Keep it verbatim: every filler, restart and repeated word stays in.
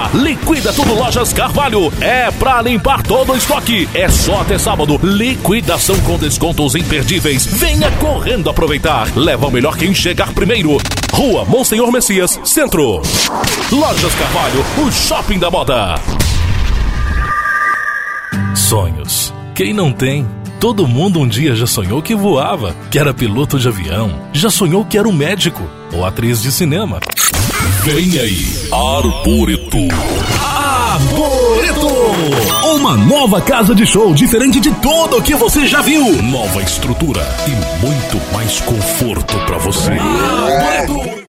Liquida Tudo Lojas Carvalho. É pra limpar todo o estoque. É só até sábado. Liquidação com descontos imperdíveis. Venha correndo aproveitar. Leva o melhor quem chegar primeiro. Rua Monsenhor Messias, Centro. Lojas Carvalho, o shopping da moda. Sonhos. Quem não tem? Todo mundo um dia já sonhou que voava, que era piloto de avião, já sonhou que era um médico ou atriz de cinema. Vem aí, Arboreto. Arboreto! Uma nova casa de show diferente de tudo o que você já viu. Nova estrutura e muito mais conforto pra você. Arboreto!